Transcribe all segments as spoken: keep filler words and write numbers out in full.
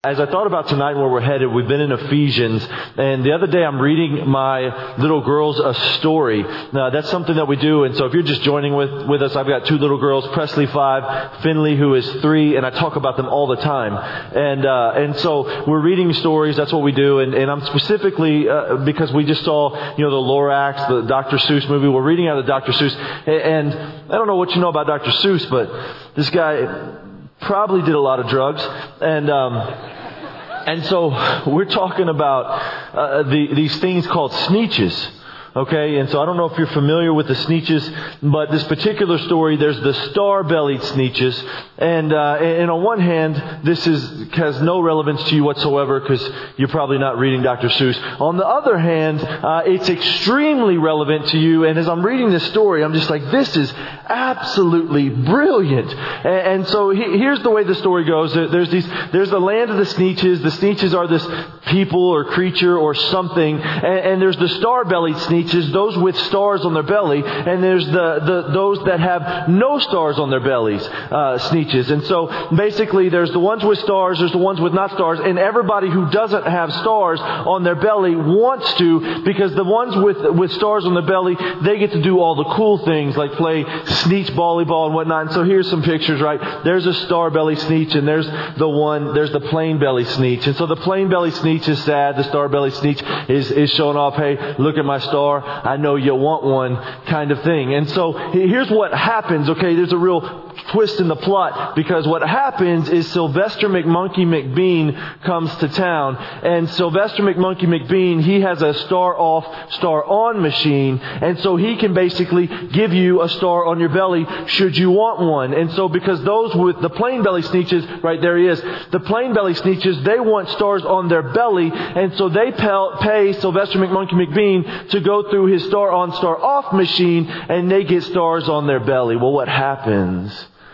As I thought about tonight and where we're headed, we've been in Ephesians, and the other day I'm reading my little girls a story. Now, that's something that we do, and so if you're just joining with, with us, I've got two little girls, Presley five, Finley who is three, and I talk about them all the time. And uh, and so we're reading stories, that's what we do, and, and I'm specifically, uh, because we just saw, you know, the Lorax, the Doctor Seuss movie, we're reading out of Doctor Seuss, and I don't know what you know about Doctor Seuss, but this guy probably did a lot of drugs, and um And so we're talking about uh, the, these things called Sneetches. Okay, and so I don't know if you're familiar with the Sneetches, but this particular story, there's the star-bellied Sneetches, and uh, and on one hand, this is has no relevance to you whatsoever because you're probably not reading Doctor Seuss. On the other hand, uh, it's extremely relevant to you, and as I'm reading this story, I'm just like, this is absolutely brilliant. And, and so he, here's the way the story goes. There, there's these, there's the land of the Sneetches. The Sneetches are this people or creature or something, and, and there's the star-bellied Sneetches. Those with stars on their belly, and there's the, the those that have no stars on their bellies, uh, Sneetches. And so basically there's the ones with stars, there's the ones with not stars, and everybody who doesn't have stars on their belly wants to, because the ones with with stars on their belly, they get to do all the cool things like play Sneetch volleyball and whatnot. And so here's some pictures, right? There's a star belly Sneetch, and there's the one, there's the plain belly Sneetch. And so the plain belly Sneetch is sad, the star belly Sneetch is, is showing off, hey, look at my star, I know you want one, kind of thing. And so here's what happens, okay? There's a real twist in the plot, because what happens is Sylvester McMonkey McBean comes to town, and Sylvester McMonkey McBean, he has a star off, star on machine, and so he can basically give you a star on your belly should you want one. And so because those with the plain belly Sneetches, right there he is, the plain belly Sneetches, they want stars on their belly, and so they pay Sylvester McMonkey McBean to go through his star on, star off machine, and they get stars on their belly. Well, what happens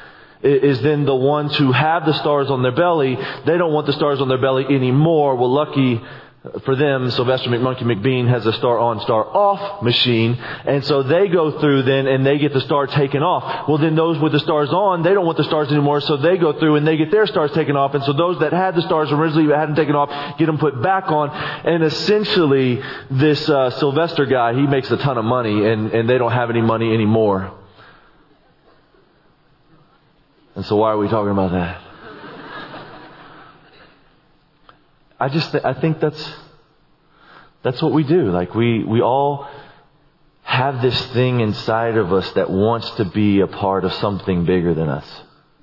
is then the ones who have the stars on their belly, they don't want the stars on their belly anymore. Well, lucky for them, Sylvester McMonkey McBean has a star on, star off machine, and so they go through then and they get the star taken off. Well, then those with the stars on, they don't want the stars anymore, so they go through and they get their stars taken off, and so those that had the stars originally but hadn't taken off, get them put back on. And essentially, this uh, Sylvester guy, he makes a ton of money, and, and they don't have any money anymore. And so why are we talking about that? I just, th- I think that's, that's what we do. Like we, we all have this thing inside of us that wants to be a part of something bigger than us.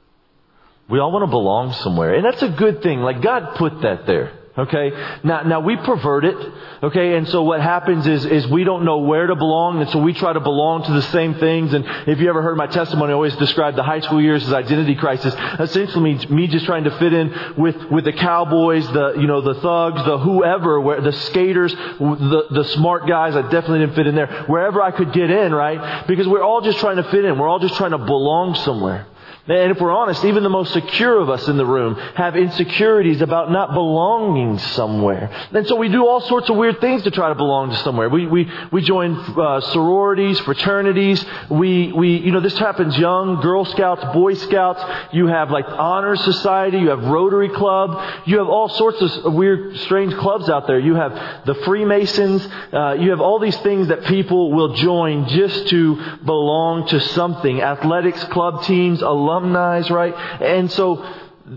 We all want to belong somewhere. And that's a good thing. Like God put that there. Okay. Now, now we pervert it. Okay. And so what happens is, is we don't know where to belong. And so we try to belong to the same things. And if you ever heard my testimony, I always describe the high school years as identity crisis. Essentially means me just trying to fit in with, with the cowboys, the, you know, the thugs, the whoever, where the skaters, the, the smart guys. I definitely didn't fit in there. Wherever I could get in, right? Because we're all just trying to fit in. We're all just trying to belong somewhere. And if we're honest, even the most secure of us in the room have insecurities about not belonging somewhere. And so we do all sorts of weird things to try to belong to somewhere. We we we join uh, sororities, fraternities. We we you know this happens young, Girl Scouts, Boy Scouts. You have like honor society. You have Rotary Club. You have all sorts of weird, strange clubs out there. You have the Freemasons. Uh, you have all these things that people will join just to belong to something. Athletics, club teams, alumni. Right? And so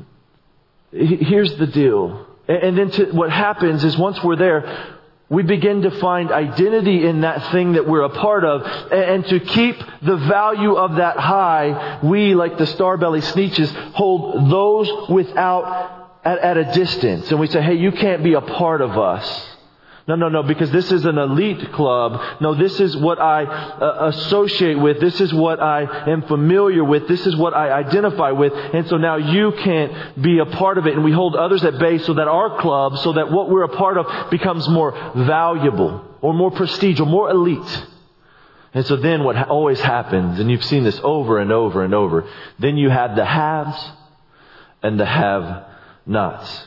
here's the deal. And then to, what happens is once we're there, we begin to find identity in that thing that we're a part of. And to keep the value of that high, we, like the star-belly Sneetches, hold those without at, at a distance. And we say, hey, you can't be a part of us. No, no, no, because this is an elite club. No, this is what I uh, associate with. This is what I am familiar with. This is what I identify with. And so now you can't be a part of it. And we hold others at bay so that our club, so that what we're a part of becomes more valuable or more prestige or more elite. And so then what always happens, and you've seen this over and over and over, then you have the haves and the have-nots.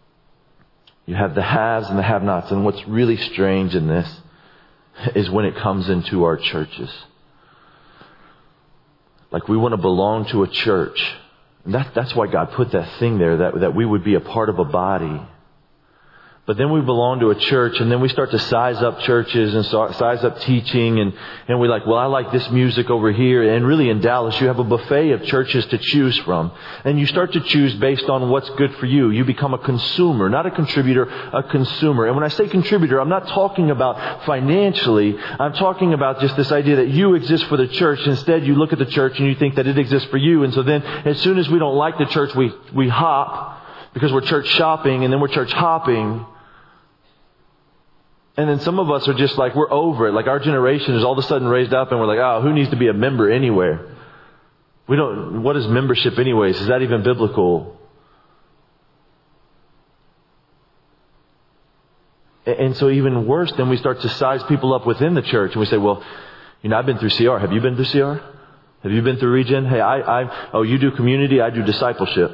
You have the haves and the have-nots. And what's really strange in this is when it comes into our churches. Like we want to belong to a church. That, that's why God put that thing there, that, that we would be a part of a body. But then we belong to a church, and then we start to size up churches and so, size up teaching, and, and we're like, well, I like this music over here. And really in Dallas, you have a buffet of churches to choose from. And you start to choose based on what's good for you. You become a consumer, not a contributor, a consumer. And when I say contributor, I'm not talking about financially. I'm talking about just this idea that you exist for the church. Instead, you look at the church and you think that it exists for you. And so then as soon as we don't like the church, we, we hop because we're church shopping, and then we're church hopping. And then some of us are just like, we're over it. Like our generation is all of a sudden raised up and we're like, oh, who needs to be a member anywhere? We don't, what is membership anyways? Is that even biblical? And so even worse, then we start to size people up within the church. And we say, well, you know, I've been through C R. Have you been through C R? Have you been through Regen? Hey, I, I, oh, you do community. I do discipleship.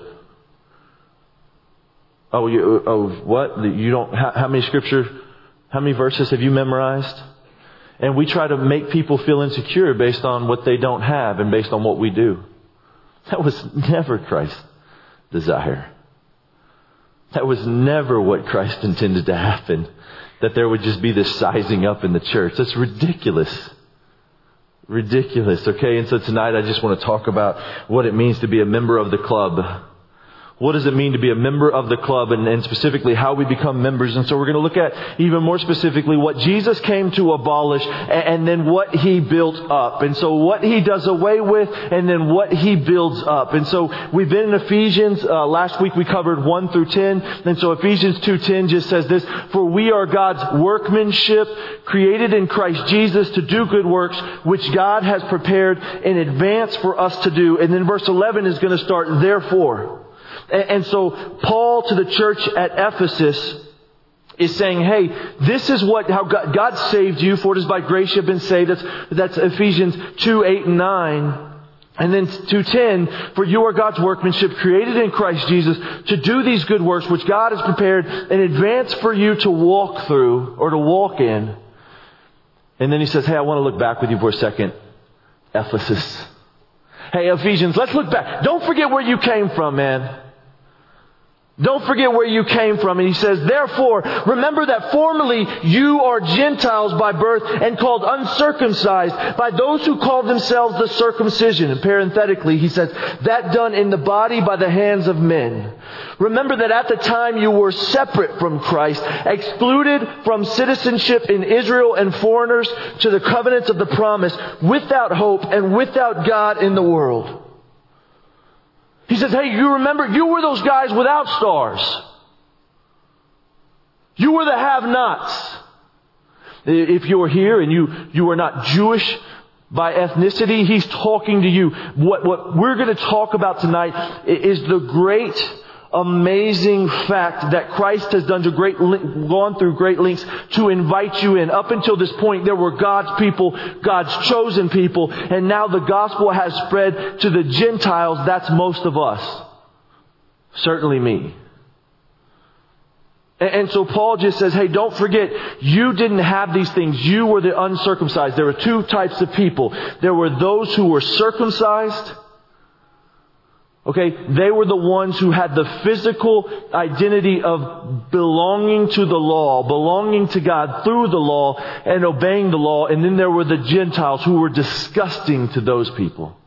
Oh, you, oh, what? You don't, how, how many scripture, how many verses have you memorized? And we try to make people feel insecure based on what they don't have and based on what we do. That was never Christ's desire. That was never what Christ intended to happen. That there would just be this sizing up in the church. That's ridiculous. Ridiculous. Okay, and so tonight I just want to talk about what it means to be a member of the club. What does it mean to be a member of the club, and, and specifically how we become members? And so we're going to look at even more specifically what Jesus came to abolish, and, and then what He built up. And so what He does away with, and then what He builds up. And so we've been in Ephesians. Uh, last week we covered one through ten. And so Ephesians two ten just says this: for we are God's workmanship, created in Christ Jesus to do good works, which God has prepared in advance for us to do. And then verse eleven is going to start, therefore. And so Paul to the church at Ephesus is saying, hey, this is what how God, God saved you, for it is by grace you have been saved. That's, that's Ephesians two, eight, and nine. And then two ten, for you are God's workmanship, created in Christ Jesus to do these good works, which God has prepared in advance for you to walk through or to walk in. And then he says, hey, I want to look back with you for a second. Ephesus. Hey, Ephesians, let's look back. Don't forget where you came from, man. Don't forget where you came from. And he says, therefore, remember that formerly you are Gentiles by birth and called uncircumcised by those who call themselves the circumcision. And parenthetically, he says, that done in the body by the hands of men. Remember that at the time you were separate from Christ, excluded from citizenship in Israel and foreigners to the covenants of the promise, without hope and without God in the world. He says, hey, you remember, you were those guys without stars. You were the have-nots. If you're here and you, you are not Jewish by ethnicity, he's talking to you. What, what we're going to talk about tonight is the great, amazing fact that Christ has done to great, gone through great lengths to invite you in. Up until this point, there were God's people, God's chosen people, and now the gospel has spread to the Gentiles. That's most of us. Certainly me. And so Paul just says, hey, don't forget, you didn't have these things. You were the uncircumcised. There were two types of people. There were those who were circumcised. Okay, they were the ones who had the physical identity of belonging to the law, belonging to God through the law and obeying the law. And then there were the Gentiles who were disgusting to those people.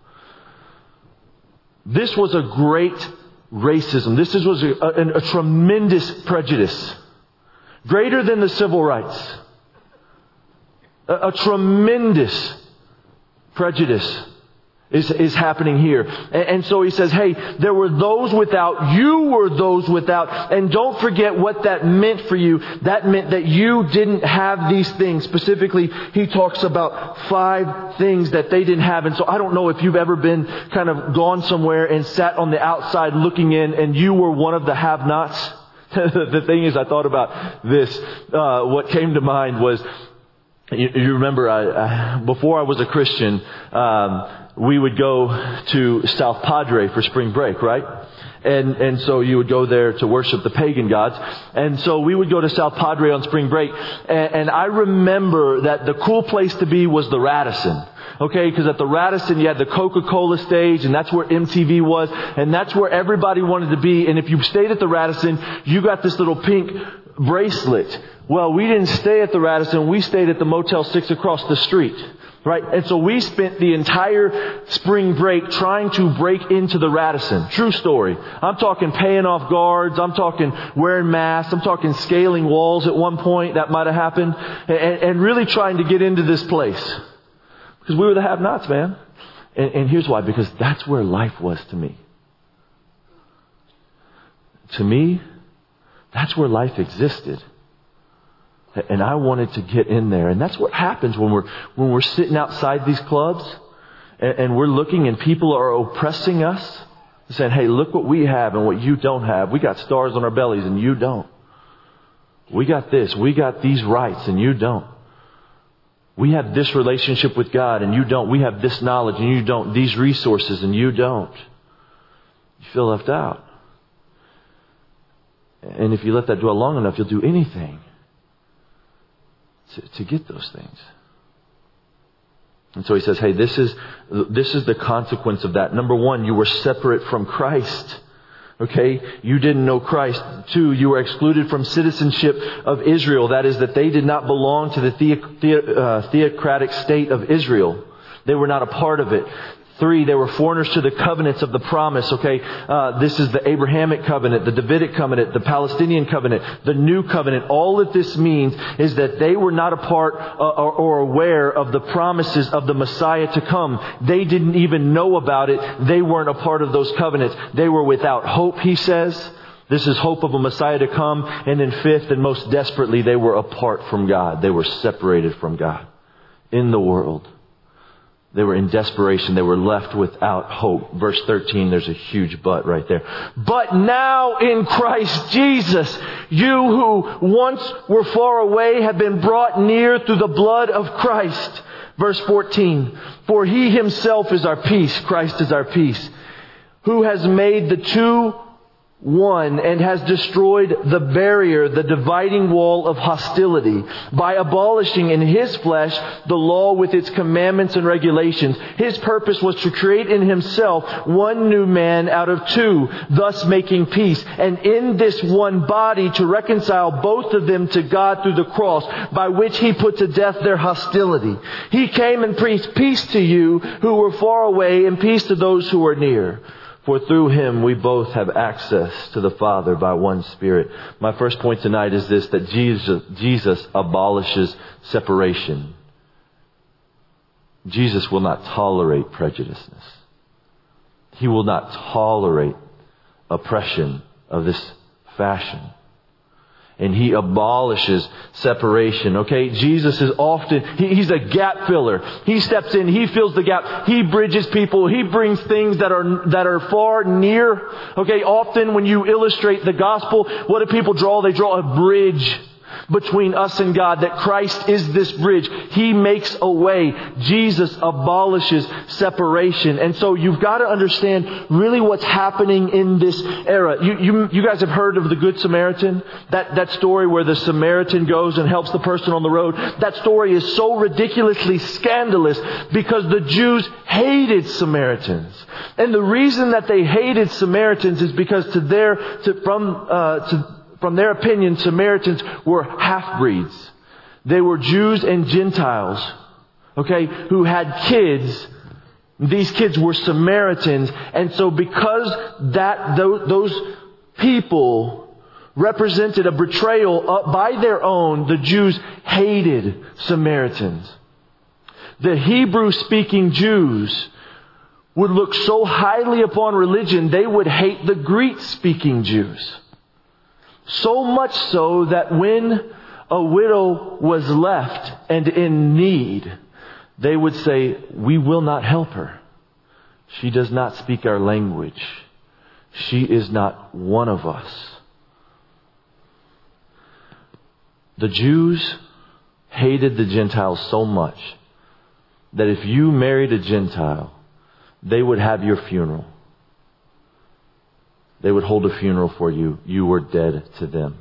This was a great racism. This was a, a, a tremendous prejudice. Greater than the civil rights. A, a tremendous prejudice. Is, is happening here. And, and so he says, hey, there were those without, you were those without, and don't forget what that meant for you. That meant that you didn't have these things. Specifically, he talks about five things that they didn't have. And so I don't know if you've ever been kind of gone somewhere and sat on the outside looking in and you were one of the have-nots. The thing is, I thought about this. Uh, what came to mind was, you, you remember, I, I, before I was a Christian, um, we would go to South Padre for spring break, right? And, and so you would go there to worship the pagan gods. And so we would go to South Padre on spring break. And, and I remember that the cool place to be was the Radisson. Okay, because at the Radisson you had the Coca-Cola stage, and that's where M T V was, and that's where everybody wanted to be. And if you stayed at the Radisson, you got this little pink bracelet. Well, we didn't stay at the Radisson. We stayed at the Motel six across the street. Right? And so we spent the entire spring break trying to break into the Radisson. True story. I'm talking paying off guards. I'm talking wearing masks. I'm talking scaling walls at one point. That might have happened. And, and really trying to get into this place. Because we were the have-nots, man. And, and here's why. Because that's where life was to me. To me, that's where life existed. And I wanted to get in there. And that's what happens when we're when we're sitting outside these clubs and, and we're looking and people are oppressing us. Saying, hey, look what we have and what you don't have. We got stars on our bellies and you don't. We got this. We got these rights and you don't. We have this relationship with God and you don't. We have this knowledge and you don't. These resources and you don't. You feel left out. And if you let that dwell long enough, you'll do anything to, to get those things. And so he says, hey, this is this is the consequence of that. Number one, you were separate from Christ. Okay, you didn't know Christ. Two, you were excluded from citizenship of Israel. That is, that they did not belong to the, the, the uh, theocratic state of Israel. They were not a part of it. Three, they were foreigners to the covenants of the promise. Okay, uh, this is the Abrahamic covenant, the Davidic covenant, the Palestinian covenant, the new covenant. All that this means is that they were not a part uh, or, or aware of the promises of the Messiah to come. They didn't even know about it. They weren't a part of those covenants. They were without hope, he says. This is hope of a Messiah to come. And then fifth, and most desperately, they were apart from God. They were separated from God in the world. They were in desperation. They were left without hope. Verse thirteen, there's a huge but right there. But now in Christ Jesus, you who once were far away have been brought near through the blood of Christ. Verse fourteen, for he himself is our peace. Christ is our peace. Who has made the two one and has destroyed the barrier, the dividing wall of hostility by abolishing in his flesh the law with its commandments and regulations. His purpose was to create in himself one new man out of two, thus making peace, and in this one body to reconcile both of them to God through the cross, by which he put to death their hostility. He came and preached peace to you who were far away and peace to those who are near. For through him we both have access to the Father by one Spirit. My first point tonight is this, that Jesus, Jesus abolishes separation. Jesus will not tolerate prejudiceness. He will not tolerate oppression of this fashion. And he abolishes separation. Okay, Jesus is often, he, he's a gap filler. He steps in, he fills the gap, he bridges people, he brings things that are that are far near. Okay, often when you illustrate the gospel, what do people draw? They draw a bridge between us and God, that Christ is this bridge. He makes a way. Jesus abolishes separation. And so you've got to understand really what's happening in this era. You, you, you guys have heard of the Good Samaritan? That, that story where the Samaritan goes and helps the person on the road. That story is so ridiculously scandalous because the Jews hated Samaritans. And the reason that they hated Samaritans is because to their, to, from, uh, to, From their opinion, Samaritans were half-breeds. They were Jews and Gentiles, okay, who had kids. These kids were Samaritans. And so because that those people represented a betrayal by their own, the Jews hated Samaritans. The Hebrew-speaking Jews would look so highly upon religion, they would hate the Greek-speaking Jews. So much so that when a widow was left and in need, they would say, we will not help her. She does not speak our language. She is not one of us. The Jews hated the Gentiles so much that if you married a Gentile, they would have your funeral. they would hold a funeral for you. You were dead to them.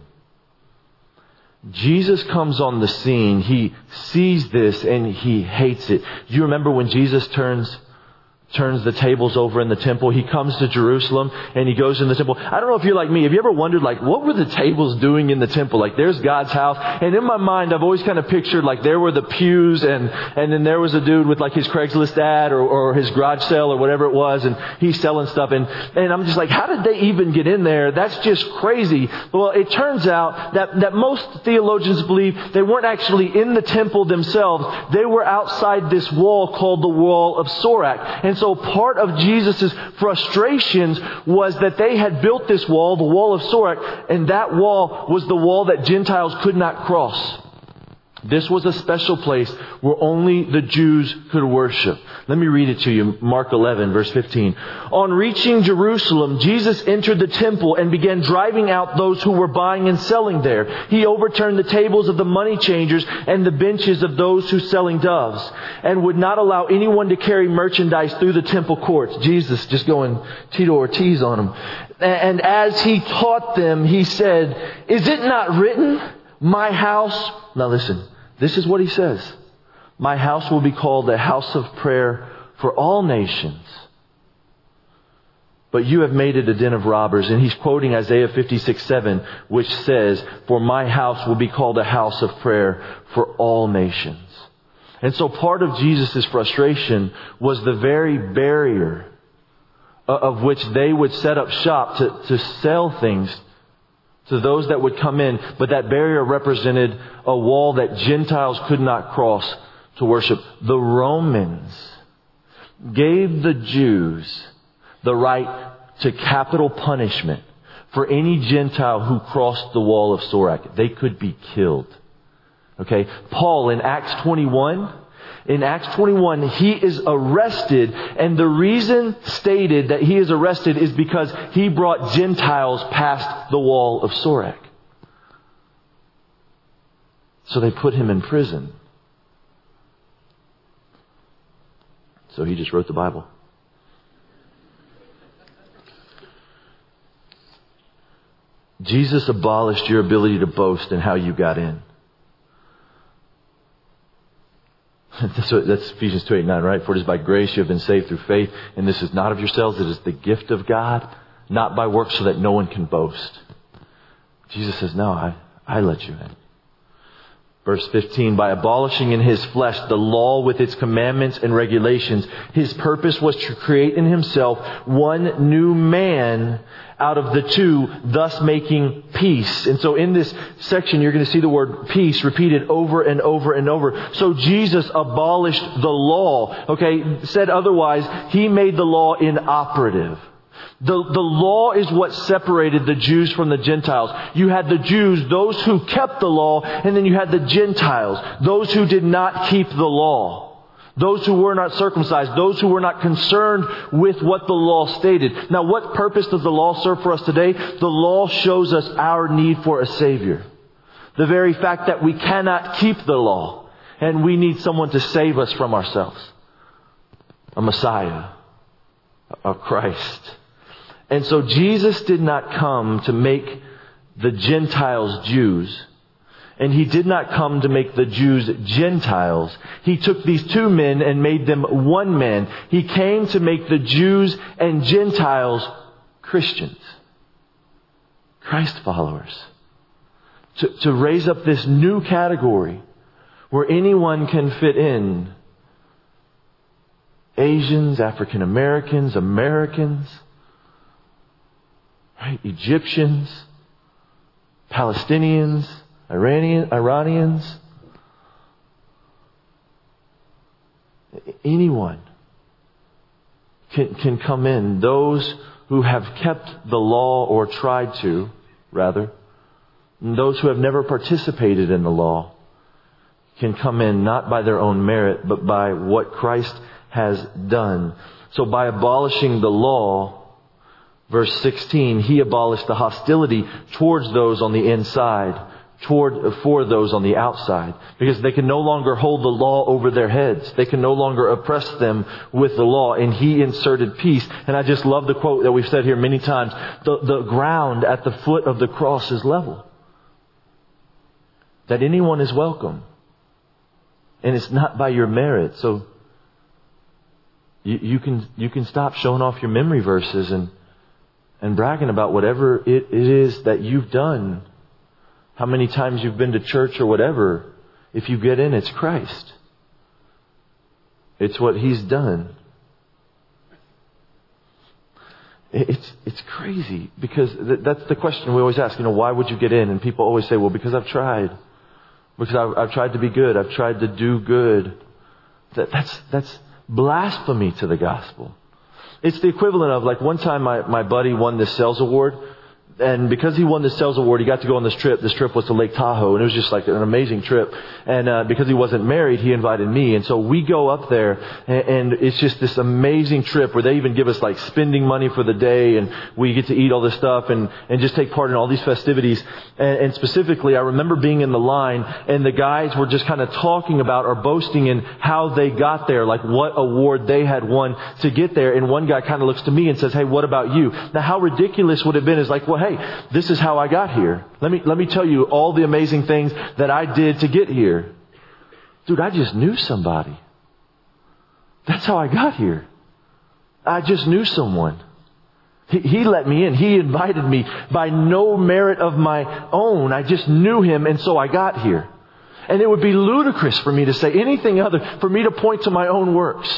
Jesus comes on the scene. He sees this and he hates it. Do you remember when Jesus turns turns the tables over in the temple? He comes to Jerusalem and he goes in the temple. I don't know if you're like me. Have you ever wondered, like, what were the tables doing in the temple? Like, there's God's house. And in my mind, I've always kind of pictured, like, there were the pews and, and then there was a dude with, like, his Craigslist ad or, or his garage sale or whatever it was. And he's selling stuff. And, and I'm just like, how did they even get in there? That's just crazy. Well, it turns out that, that most theologians believe they weren't actually in the temple themselves. They were outside this wall called the Wall of Sorek. And so part of Jesus' frustrations was that they had built this wall, the Wall of Sorek, and that wall was the wall that Gentiles could not cross. This was a special place where only the Jews could worship. Let me read it to you. Mark eleven, verse fifteen. On reaching Jerusalem, Jesus entered the temple and began driving out those who were buying and selling there. He overturned the tables of the money changers and the benches of those who selling doves, and would not allow anyone to carry merchandise through the temple courts. Jesus just going Tito Ortiz on them. And as he taught them, he said, "Is it not written, my house..." Now listen, this is what he says. "My house will be called a house of prayer for all nations, but you have made it a den of robbers." And he's quoting Isaiah fifty-six seven, which says, "For my house will be called a house of prayer for all nations." And so part of Jesus' frustration was the very barrier of which they would set up shop to, to sell things to those that would come in. But that barrier represented a wall that Gentiles could not cross to worship. The Romans gave the Jews the right to capital punishment for any Gentile who crossed the Wall of Sorek. They could be killed. Okay, Paul in Acts twenty-one, in Acts twenty-one, he is arrested, and the reason stated that he is arrested is because he brought Gentiles past the Wall of Sorek. So they put him in prison. So he just wrote the Bible. Jesus abolished your ability to boast in how you got in. That's, what, that's Ephesians two eight nine, right? "For it is by grace you have been saved through faith, and this is not of yourselves, it is the gift of God, not by works, so that no one can boast." Jesus says, no, I, I let you in. Verse fifteen, "By abolishing in his flesh the law with its commandments and regulations, his purpose was to create in himself one new man out of the two, thus making peace." And so in this section, you're going to see the word peace repeated over and over and over. So Jesus abolished the law. Okay, said otherwise, he made the law inoperative. The, the law is what separated the Jews from the Gentiles. You had the Jews, those who kept the law, and then you had the Gentiles, those who did not keep the law. Those who were not circumcised, those who were not concerned with what the law stated. Now, what purpose does the law serve for us today? The law shows us our need for a Savior. The very fact that we cannot keep the law, and we need someone to save us from ourselves. A Messiah. A Christ. And so Jesus did not come to make the Gentiles Jews. And he did not come to make the Jews Gentiles. He took these two men and made them one man. He came to make the Jews and Gentiles Christians. Christ followers. To, to raise up this new category where anyone can fit in. Asians, African Americans, Americans, right? Egyptians, Palestinians, Iranian, Iranians, anyone can, can come in. Those who have kept the law or tried to, rather, and those who have never participated in the law can come in not by their own merit, but by what Christ has done. So by abolishing the law, verse sixteen, he abolished the hostility towards those on the inside toward for those on the outside, because they can no longer hold the law over their heads. They can no longer oppress them with the law, and he inserted peace. And I just love the quote that we've said here many times. The, the ground at the foot of the cross is level. That anyone is welcome. And it's not by your merit. So you, you can you can stop showing off your memory verses and and bragging about whatever it, it is that you've done. How many times you've been to church or whatever. If you get in, it's Christ. It's what He's done. It's it's crazy, because th- that's the question we always ask. You know, why would you get in? And people always say, well, because I've tried. Because I've, I've tried to be good. I've tried to do good. That, that's that's blasphemy to the gospel. It's the equivalent of, like, one time my, my buddy won this sales award. And because he won this sales award, he got to go on this trip. This trip was to Lake Tahoe, and it was just like an amazing trip. And uh, because he wasn't married, he invited me. And so we go up there, and, and it's just this amazing trip where they even give us like spending money for the day, and we get to eat all this stuff and, and just take part in all these festivities. And, and specifically, I remember being in the line, and the guys were just kind of talking about or boasting in how they got there, like what award they had won to get there. And one guy kind of looks to me and says, hey, what about you? Now, how ridiculous would it have been is like, well, hey, Hey, this is how I got here. Let me let me tell you all the amazing things that I did to get here. Dude, I just knew somebody. That's how I got here. I just knew someone. He, he let me in. He invited me by no merit of my own. I just knew him, and so I got here. And it would be ludicrous for me to say anything other, for me to point to my own works.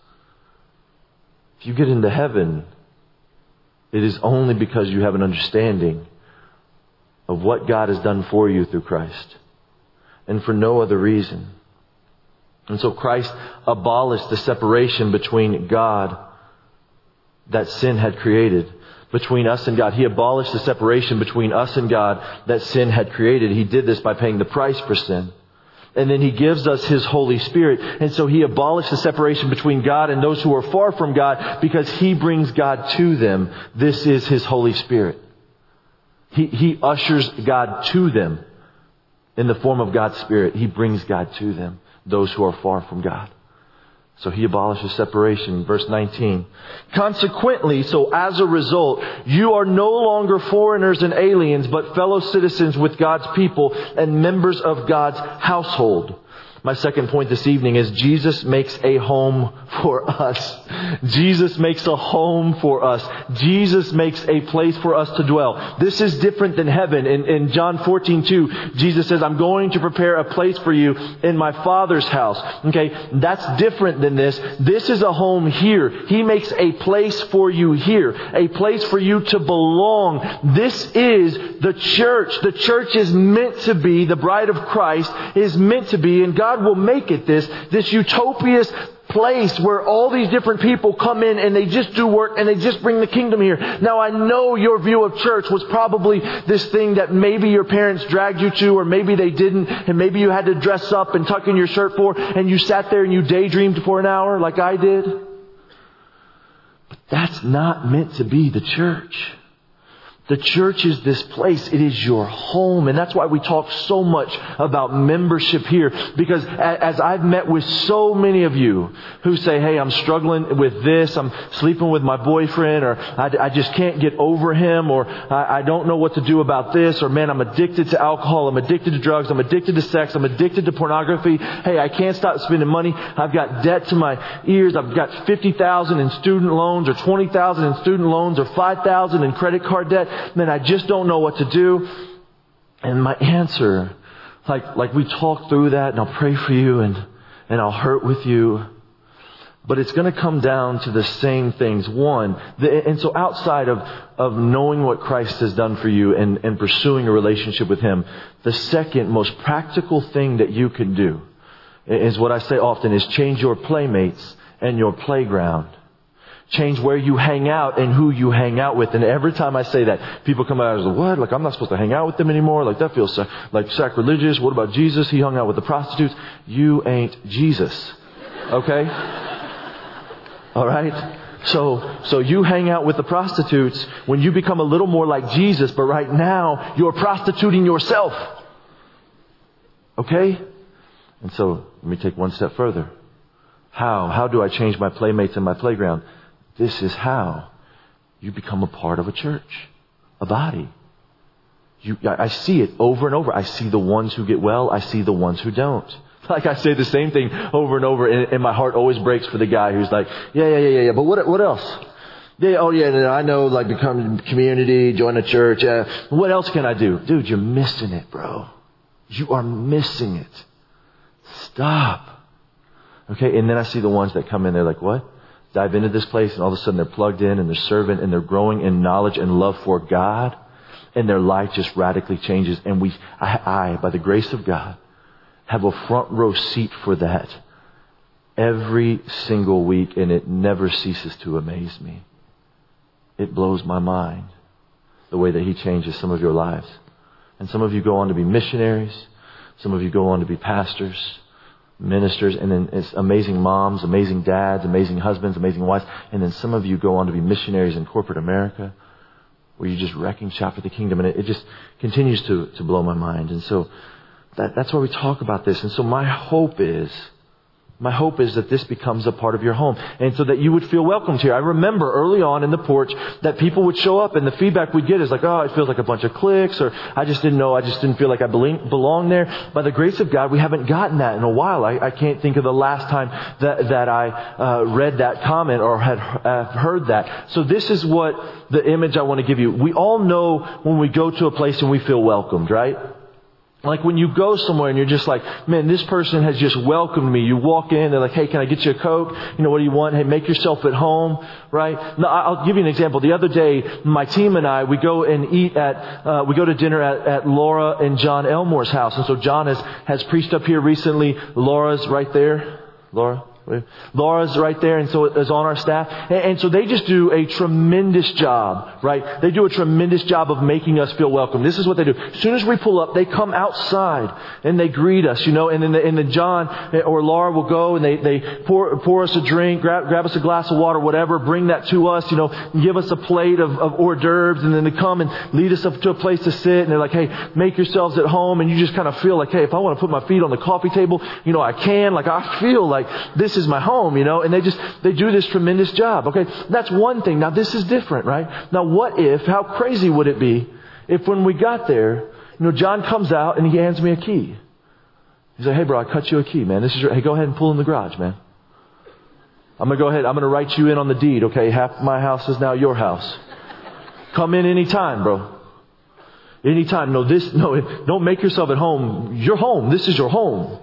If you get into heaven, it is only because you have an understanding of what God has done for you through Christ, and for no other reason. And so Christ abolished the separation between God that sin had created, between us and God. He abolished the separation between us and God that sin had created. He did this by paying the price for sin. And then He gives us His Holy Spirit. And so He abolished the separation between God and those who are far from God, because He brings God to them. This is His Holy Spirit. He, he ushers God to them in the form of God's Spirit. He brings God to them, those who are far from God. So He abolishes separation. Verse nineteen. Consequently, so as a result, you are no longer foreigners and aliens, but fellow citizens with God's people and members of God's household. My second point this evening is Jesus makes a home for us. Jesus makes a home for us. Jesus makes a place for us to dwell. This is different than heaven. In, in John fourteen two, Jesus says, I'm going to prepare a place for you in my Father's house. Okay, that's different than this. This is a home here. He makes a place for you here. A place for you to belong. This is the church. The church is meant to be, the bride of Christ is meant to be, and God will make it this, this utopias place where all these different people come in and they just do work and they just bring the kingdom here. Now, I know your view of church was probably this thing that maybe your parents dragged you to, or maybe they didn't, and maybe you had to dress up and tuck in your shirt for, and you sat there and you daydreamed for an hour like I did. But that's not meant to be the church. The church is this place. It is your home. And that's why we talk so much about membership here. Because as I've met with so many of you who say, hey, I'm struggling with this. I'm sleeping with my boyfriend, or I, I just can't get over him, or I, I don't know what to do about this, or man, I'm addicted to alcohol. I'm addicted to drugs. I'm addicted to sex. I'm addicted to pornography. Hey, I can't stop spending money. I've got debt to my ears. I've got fifty thousand in student loans, or twenty thousand in student loans, or five thousand in credit card debt. Man, I just don't know what to do. And my answer, like like we talk through that, and I'll pray for you, and, and I'll hurt with you. But it's going to come down to the same things. One, the, and so outside of, of knowing what Christ has done for you and, and pursuing a relationship with Him, the second most practical thing that you can do is what I say often, is change your playmates and your playground. Change where you hang out and who you hang out with. And every time I say that, people come out and say, what? Like, I'm not supposed to hang out with them anymore? Like, that feels sa- like sacrilegious. What about Jesus? He hung out with the prostitutes. You ain't Jesus. Okay? All right? So, so you hang out with the prostitutes when you become a little more like Jesus, but right now you're prostituting yourself. Okay? And so let me take one step further. How? How do I change my playmates in my playground? This is how. You become a part of a church, a body. You, I see it over and over. I see the ones who get well. I see the ones who don't. Like I say the same thing over and over, and, and my heart always breaks for the guy who's like, yeah, yeah, yeah, yeah, but what, what else? Yeah, oh yeah, I know, like become community, join a church. Uh, what else can I do? Dude, you're missing it, bro. You are missing it. Stop. Okay, and then I see the ones that come in, they're like, what? Dive into this place, and all of a sudden they're plugged in, and they're serving, and they're growing in knowledge and love for God, and their life just radically changes. And we, I, I by the grace of God, have a front row seat for that every single week, and it never ceases to amaze me. It blows my mind the way that He changes some of your lives. And some of you go on to be missionaries. Some of you go on to be pastors, ministers, and then it's amazing moms, amazing dads, amazing husbands, amazing wives. And then some of you go on to be missionaries in corporate America, where you're just wrecking shop for the kingdom. And it, it just continues to, to blow my mind. And so that, that's why we talk about this. And so my hope is, My hope is that this becomes a part of your home, and so that you would feel welcomed here. I remember early on in the porch that people would show up, and the feedback we'd get is like, oh, it feels like a bunch of cliques, or I just didn't know, I just didn't feel like I belong there. By the grace of God, we haven't gotten that in a while. I, I can't think of the last time that, that I uh, read that comment or had uh, heard that. So this is what the image I want to give you. We all know when we go to a place and we feel welcomed, right? Like when you go somewhere and you're just like, man, this person has just welcomed me. You walk in, they're like, hey, can I get you a Coke? You know, what do you want? Hey, make yourself at home, right? Now, I'll give you an example. The other day, my team and I, we go and eat at, uh, we go to dinner at, at Laura and John Elmore's house. And so John has, has preached up here recently. Laura's right there. Laura? Laura's right there, and so is on our staff. And, and so they just do a tremendous job, right? They do a tremendous job of making us feel welcome. This is what they do. As soon as we pull up, they come outside and they greet us, you know, and then, the, and then John or Laura will go and they, they pour, pour us a drink, grab, grab us a glass of water, whatever, bring that to us, you know, and give us a plate of, of hors d'oeuvres, and then they come and lead us up to a place to sit, and they're like, hey, make yourselves at home. And you just kind of feel like, hey, if I want to put my feet on the coffee table, you know, I can. Like, I feel like this is my home, you know, and they just, they do this tremendous job. Okay. That's one thing. Now this is different, right? Now what if, how crazy would it be if when we got there, you know, John comes out and he hands me a key. He's like, hey bro, I cut you a key, man. This is your, hey, go ahead and pull in the garage, man. I'm going to go ahead. I'm going to write you in on the deed. Okay. Half my house is now your house. Come in anytime, bro. Anytime. No, this, no, don't make yourself at home. You're home. This is your home.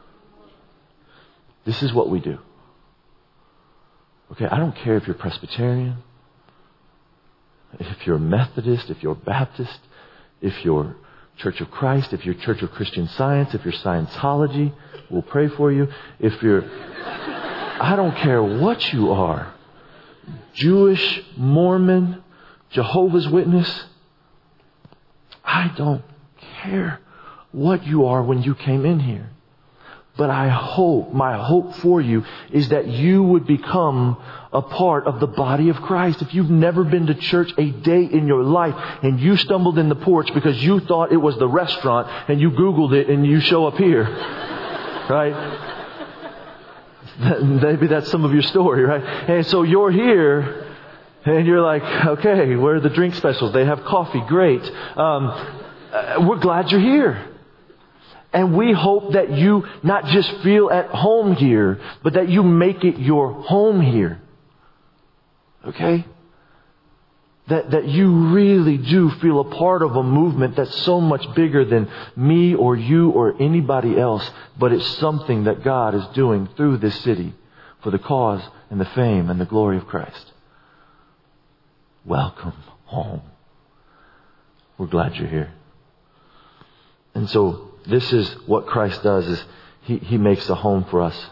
This is what we do. Okay, I don't care if you're Presbyterian, if you're Methodist, if you're Baptist, if you're Church of Christ, if you're Church of Christian Science, if you're Scientology, we'll pray for you. If you're, I don't care what you are, Jewish, Mormon, Jehovah's Witness, I don't care what you are when you came in here. But I hope, my hope for you is that you would become a part of the body of Christ. If you've never been to church a day in your life and you stumbled in the porch because you thought it was the restaurant and you Googled it and you show up here, right? Maybe that's some of your story, right? And so you're here and you're like, okay, where are the drink specials? They have coffee. Great. Um, we're glad you're here. And we hope that you not just feel at home here, but that you make it your home here. Okay? That, that you really do feel a part of a movement that's so much bigger than me or you or anybody else, but it's something that God is doing through this city for the cause and the fame and the glory of Christ. Welcome home. We're glad you're here. And so, this is what Christ does, is He, he makes a home for us.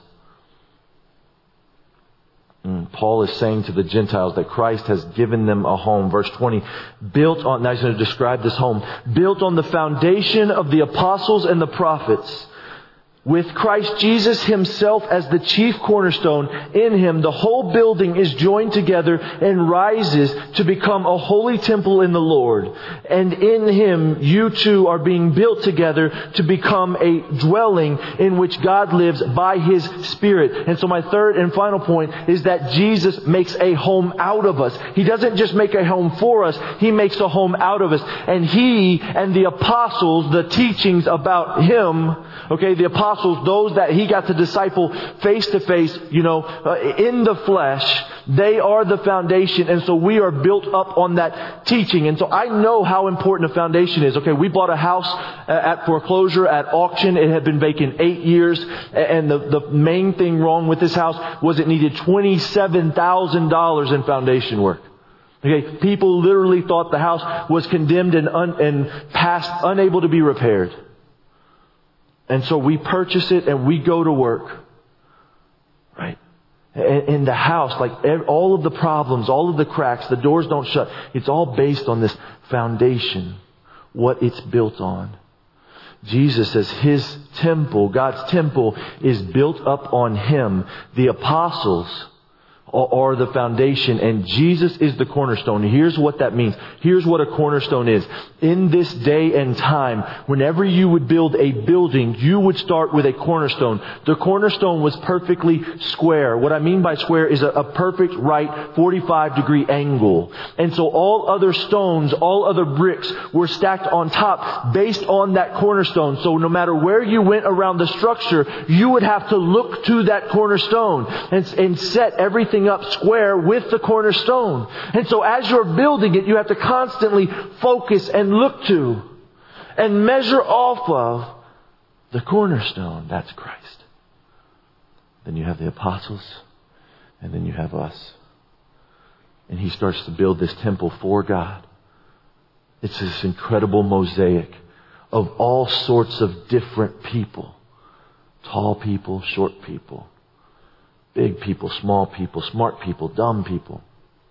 And Paul is saying to the Gentiles that Christ has given them a home. Verse twenty, built on, now he's going to describe this home, built on the foundation of the apostles and the prophets. With Christ Jesus himself as the chief cornerstone, in him the whole building is joined together and rises to become a holy temple in the Lord. And in him you two are being built together to become a dwelling in which God lives by his Spirit. And so my third and final point is that Jesus makes a home out of us. He doesn't just make a home for us, he makes a home out of us. And he and the apostles, the teachings about him, okay, the apostles, those that he got to disciple face to face, you know, uh, in the flesh, they are the foundation. And so we are built up on that teaching. And so I know how important a foundation is. Okay, we bought a house at foreclosure, at auction. It had been vacant eight years. And the, the main thing wrong with this house was it needed twenty-seven thousand dollars in foundation work. Okay, people literally thought the house was condemned and, un, and past, unable to be repaired. And so we purchase it and we go to work. Right? In the house, like all of the problems, all of the cracks, the doors don't shut. It's all based on this foundation, what it's built on. Jesus says his temple, God's temple, is built up on him. The apostles are the foundation, and Jesus is the cornerstone. Here's what that means. Here's what a cornerstone is. In this day and time, whenever you would build a building, you would start with a cornerstone. The cornerstone was perfectly square. What I mean by square is a, a perfect right forty-five degree angle. And so all other stones, all other bricks were stacked on top based on that cornerstone. So no matter where you went around the structure, you would have to look to that cornerstone and, and set everything up square with the cornerstone. And so as you're building it, you have to constantly focus and look to and measure off of the cornerstone. That's Christ. Then you have the apostles, and then you have us. And he starts to build this temple for God. It's this incredible mosaic of all sorts of different people. Tall people, short people. Big people, small people, smart people, dumb people.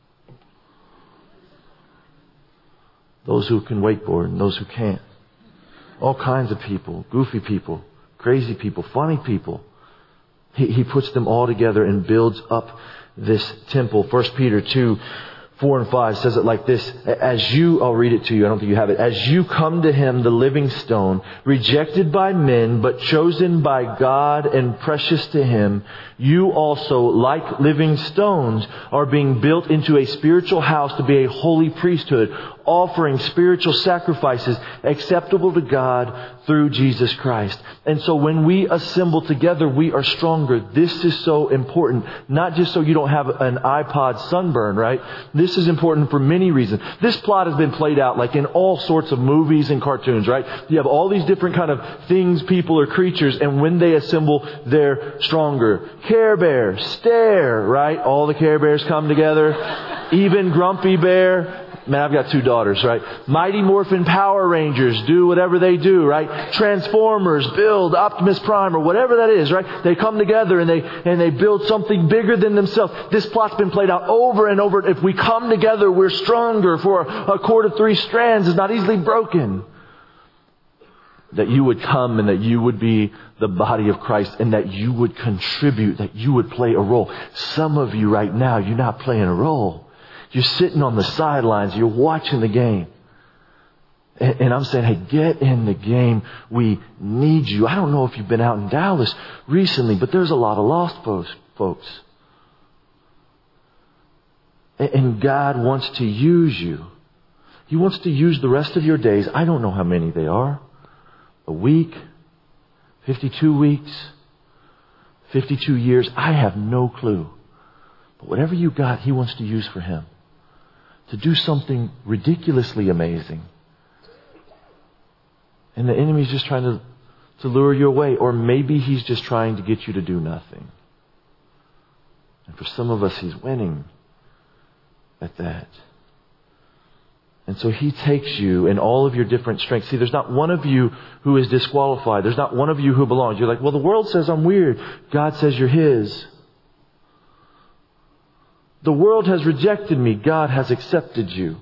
Those who can wakeboard and those who can't. All kinds of people. Goofy people. Crazy people. Funny people. He, he puts them all together and builds up this temple. First Peter two, four and five says it like this. As you, I'll read it to you. I don't think you have it. As you come to him, the living stone, rejected by men, but chosen by God and precious to him, you also, like living stones, are being built into a spiritual house to be a holy priesthood, offering spiritual sacrifices acceptable to God through Jesus Christ. And so when we assemble together, we are stronger. This is so important. Not just so you don't have an iPod sunburn, right? This is important for many reasons. This plot has been played out like in all sorts of movies and cartoons, right? You have all these different kind of things, people or creatures, and when they assemble, they're stronger. Care Bear, Stare, right? All the Care Bears come together. Even Grumpy Bear. Man, I've got two daughters, right? Mighty Morphin Power Rangers do whatever they do, right? Transformers, build, Optimus Prime, or whatever that is, right? They come together and they and they build something bigger than themselves. This plot's been played out over and over. If we come together, we're stronger. For a cord of three strands is not easily broken. That you would come and that you would be the body of Christ and that you would contribute, that you would play a role. Some of you right now, you're not playing a role. You're sitting on the sidelines. You're watching the game. And, and I'm saying, hey, get in the game. We need you. I don't know if you've been out in Dallas recently, but there's a lot of lost folks. folks. And, and God wants to use you. He wants to use the rest of your days. I don't know how many they are. A week, fifty-two weeks, fifty-two years. I have no clue. But whatever you got, He wants to use for Him. To do something ridiculously amazing. And the enemy's just trying to, to lure you away. Or maybe he's just trying to get you to do nothing. And for some of us, he's winning at that. And so he takes you in all of your different strengths. See, there's not one of you who is disqualified. There's not one of you who belongs. You're like, well, the world says I'm weird. God says you're His. The world has rejected me. God has accepted you.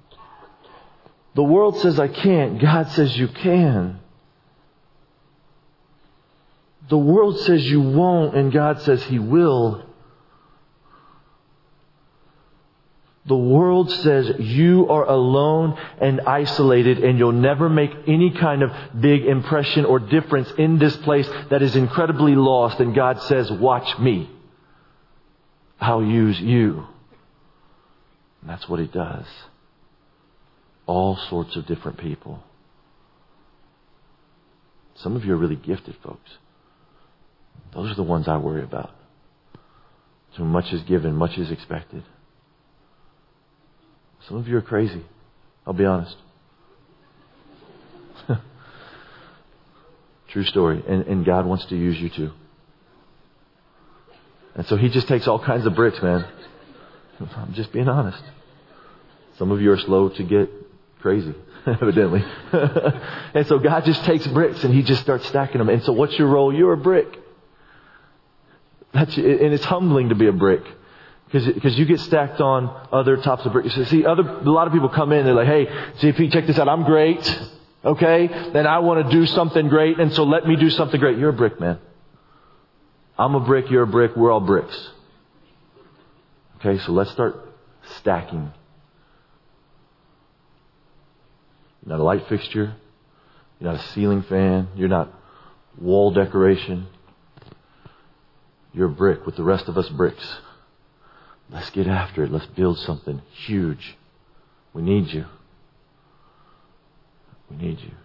The world says I can't. God says you can. The world says you won't, and God says He will. The world says you are alone and isolated, and you'll never make any kind of big impression or difference in this place that is incredibly lost. And God says, watch me. I'll use you. And that's what He does. All sorts of different people. Some of you are really gifted, folks. Those are the ones I worry about. So much is given, much is expected. Some of you are crazy. I'll be honest. True story. And, and God wants to use you too. And so He just takes all kinds of bricks, man. I'm just being honest. Some of you are slow to get crazy, evidently. And so God just takes bricks and He just starts stacking them. And so what's your role? You're a brick. That's, and it's humbling to be a brick. Because you get stacked on other tops of bricks. See, other, a lot of people come in and they're like, hey, C P, check this out. I'm great. Okay? Then I want to do something great. And so let me do something great. You're a brick, man. I'm a brick. You're a brick. We're all bricks. Okay? So let's start stacking. You're not a light fixture. You're not a ceiling fan. You're not wall decoration. You're a brick with the rest of us bricks. Let's get after it. Let's build something huge. We need you. We need you.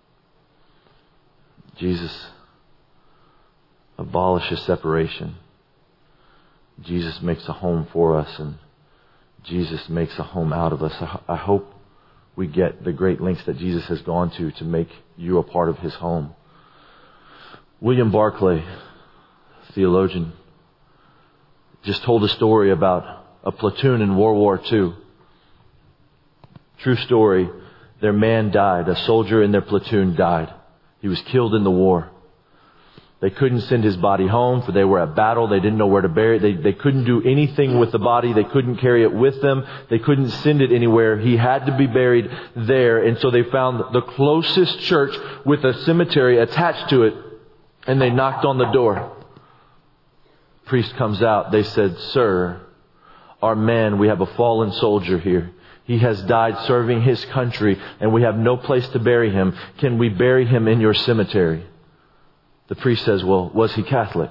Jesus abolishes separation. Jesus makes a home for us, and Jesus makes a home out of us. I hope we get the great lengths that Jesus has gone to to make you a part of His home. William Barclay, theologian, just told a story about a platoon in World War Two. True story. Their man died. A soldier in their platoon died. He was killed in the war. They couldn't send his body home, for they were at battle. They didn't know where to bury it. They, they couldn't do anything with the body. They couldn't carry it with them. They couldn't send it anywhere. He had to be buried there. And so they found the closest church with a cemetery attached to it, and they knocked on the door. Priest comes out. They said, "Sir, our man, we have a fallen soldier here. He has died serving his country, and we have no place to bury him. Can we bury him in your cemetery?" The priest says, "Well, was he Catholic?"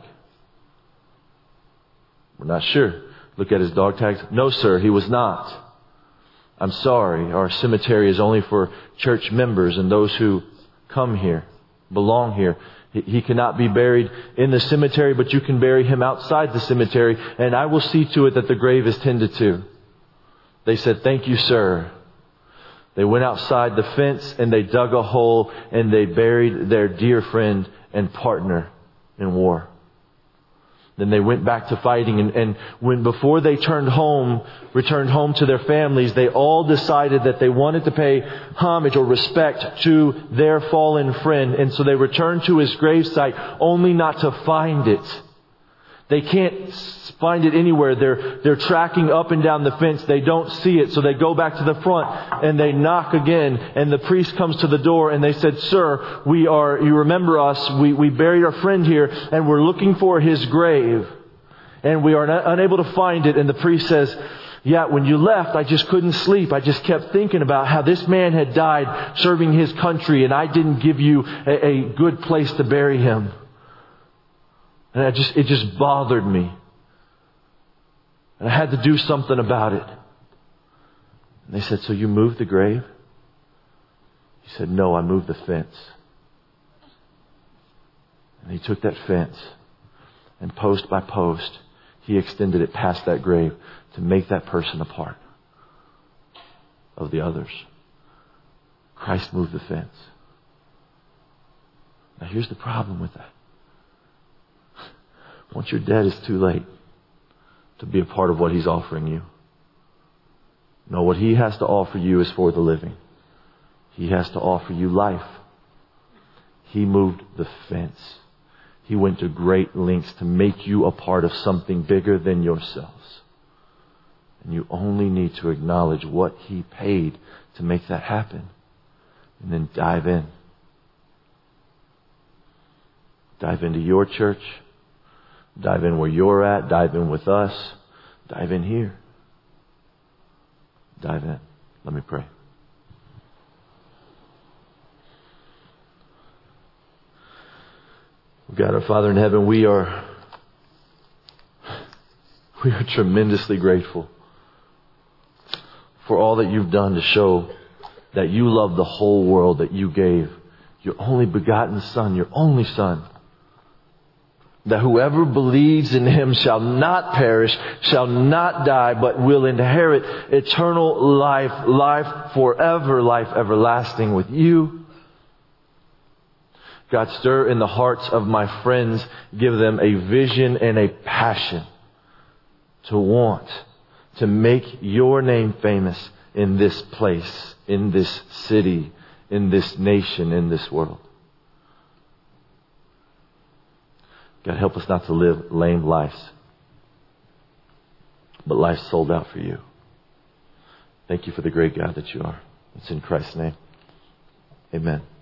"We're not sure." Look at his dog tags. "No, sir, he was not." "I'm sorry. Our cemetery is only for church members and those who come here, belong here. He cannot be buried in the cemetery, but you can bury him outside the cemetery, and I will see to it that the grave is tended to." They said, "Thank you, sir." They went outside the fence and they dug a hole and they buried their dear friend and partner in war. Then they went back to fighting, and, and when before they turned home, returned home to their families, they all decided that they wanted to pay homage or respect to their fallen friend. And so they returned to his gravesite only not to find it. They can't find it anywhere. They're, they're tracking up and down the fence. They don't see it. So they go back to the front and they knock again. And the priest comes to the door and they said, "Sir, we are, you remember us. We, we buried our friend here and we're looking for his grave. And we are not, unable to find it." And the priest says, "Yeah, when you left, I just couldn't sleep. I just kept thinking about how this man had died serving his country, and I didn't give you a, a good place to bury him. And I just, it just bothered me. And I had to do something about it." And they said, "So you moved the grave?" He said, "No, I moved the fence." And he took that fence, and post by post, he extended it past that grave to make that person a part of the others. Christ moved the fence. Now here's the problem with that. Once you're dead, it's too late to be a part of what He's offering you. No, what He has to offer you is for the living. He has to offer you life. He moved the fence. He went to great lengths to make you a part of something bigger than yourselves. And you only need to acknowledge what He paid to make that happen. And then dive in. Dive into your church. Dive in where you're at. Dive in with us. Dive in here. Dive in. Let me pray. God, our Father in heaven, we are, we are tremendously grateful for all that you've done to show that you love the whole world, that you gave your only begotten Son, your only Son, that whoever believes in Him shall not perish, shall not die, but will inherit eternal life, life forever, life everlasting with you. God, stir in the hearts of my friends, give them a vision and a passion to want to make your name famous in this place, in this city, in this nation, in this world. God, help us not to live lame lives, but lives sold out for you. Thank you for the great God that you are. It's in Christ's name. Amen.